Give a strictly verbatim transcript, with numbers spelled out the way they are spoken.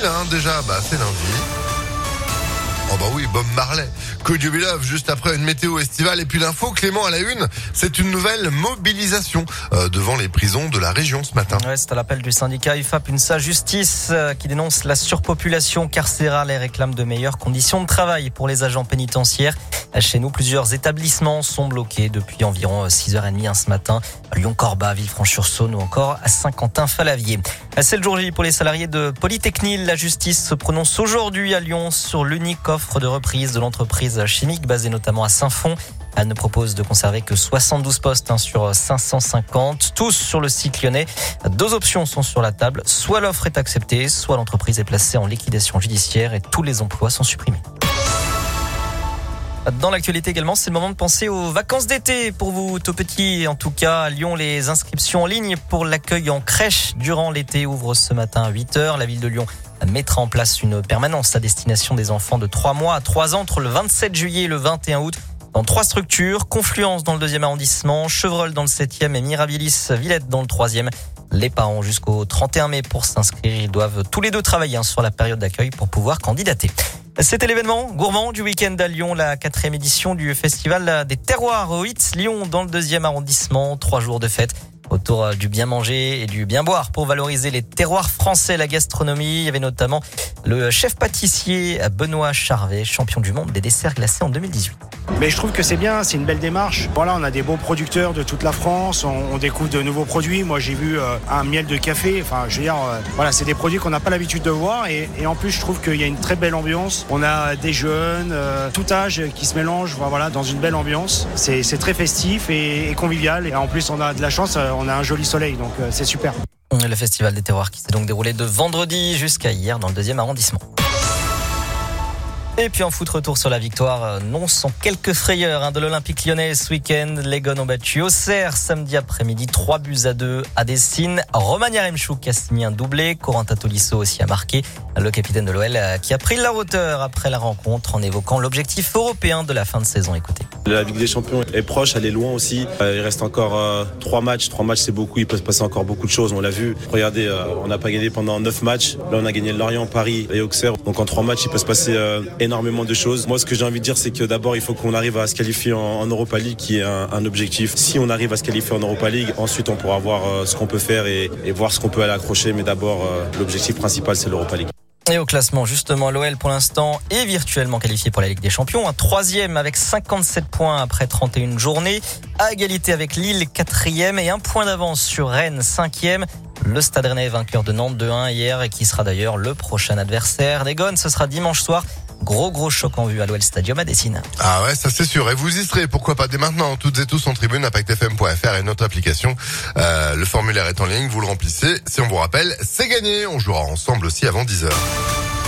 là hein, déjà, bah c'est lundi. Oh bah oui, Bob Marley, Could You Be Love, juste après une météo estivale et puis l'info, Clément à la une, c'est une nouvelle mobilisation euh, devant les prisons de la région ce matin. Ouais, c'est à l'appel du syndicat I F A P UNSA Justice euh, qui dénonce la surpopulation carcérale et réclame de meilleures conditions de travail pour les agents pénitentiaires. Chez nous, plusieurs établissements sont bloqués depuis environ six heures trente hein, ce matin. Lyon-Corba, Villefranche-sur-Saône ou encore à Saint-Quentin-Falavier. C'est le jour J pour les salariés de Polytechnil. La justice se prononce aujourd'hui à Lyon sur l'unique offre de reprise de l'entreprise chimique basée notamment à Saint-Fond. Elle ne propose de conserver que soixante-douze postes hein, sur cinq cent cinquante, tous sur le site lyonnais. Deux options sont sur la table. Soit l'offre est acceptée, soit l'entreprise est placée en liquidation judiciaire et tous les emplois sont supprimés. Dans l'actualité également, c'est le moment de penser aux vacances d'été pour vous tout petits. En tout cas, à Lyon, les inscriptions en ligne pour l'accueil en crèche durant l'été ouvrent ce matin à huit heures. La ville de Lyon mettra en place une permanence à destination des enfants de trois mois à trois ans entre le vingt-sept juillet et le vingt et un août. Dans trois structures, Confluence dans le deuxième arrondissement, Chevreul dans le septième et Mirabilis Villette dans le troisième. Les parents ont jusqu'au trente et un mai pour s'inscrire. Ils doivent tous les deux travailler sur la période d'accueil pour pouvoir candidater. C'était l'événement gourmand du week-end à Lyon, la quatrième édition du festival des terroirs au Hitz Lyon dans le deuxième arrondissement. Trois jours de fête autour du bien manger et du bien boire pour valoriser les terroirs français, la gastronomie. Il y avait notamment le chef pâtissier Benoît Charvet, champion du monde des desserts glacés en deux mille dix-huit. Mais je trouve que c'est bien, c'est une belle démarche. Voilà, on a des beaux producteurs de toute la France, on, on découvre de nouveaux produits. Moi, j'ai vu euh, un miel de café. Enfin, je veux dire, euh, voilà, c'est des produits qu'on n'a pas l'habitude de voir. Et, et en plus, je trouve qu'il y a une très belle ambiance. On a des jeunes, euh, tout âge qui se mélangent, voilà, dans une belle ambiance. C'est, c'est très festif et, et convivial. Et en plus, on a de la chance, on a un joli soleil, donc euh, c'est super. Le festival des terroirs qui s'est donc déroulé de vendredi jusqu'à hier dans le deuxième arrondissement. Et puis en foot, retour sur la victoire, non sans quelques frayeurs hein, de l'Olympique lyonnais ce week-end. Les Gones ont battu Auxerre samedi après-midi, trois buts à deux à Dessine. Roman Yaremchuk a signé un doublé, Corentin Tolisso aussi a marqué. Le capitaine de l'O L qui a pris la hauteur après la rencontre en évoquant l'objectif européen de la fin de saison. Écoutez. La Ligue des Champions est proche, elle est loin aussi. Euh, il reste encore euh, trois matchs. Trois matchs, c'est beaucoup. Il peut se passer encore beaucoup de choses. On l'a vu. Regardez, euh, on n'a pas gagné pendant neuf matchs. Là, on a gagné Lorient, Paris et Auxerre. Donc en trois matchs, il peut se passer euh, énormément de choses. Moi, ce que j'ai envie de dire, c'est que d'abord, il faut qu'on arrive à se qualifier en, en Europa League, qui est un, un objectif. Si on arrive à se qualifier en Europa League, ensuite, on pourra voir euh, ce qu'on peut faire et, et voir ce qu'on peut aller accrocher. Mais d'abord, euh, l'objectif principal, c'est l'Europa League. Et au classement, justement, l'O L pour l'instant est virtuellement qualifié pour la Ligue des Champions. Un troisième avec cinquante-sept points après trente et une journées. À égalité avec Lille, quatrième et un point d'avance sur Rennes, cinquième. Le Stade Rennais vainqueur de Nantes deux un hier et qui sera d'ailleurs le prochain adversaire des Gones. Ce sera dimanche soir. Gros gros choc en vue à l'O L Stadium à Dessine. Ah ouais, ça c'est sûr. Et vous y serez, pourquoi pas dès maintenant, toutes et tous en tribune, impact f m point f r et notre application. Euh, le formulaire est en ligne, vous le remplissez. Si on vous rappelle, c'est gagné. On jouera ensemble aussi avant dix heures.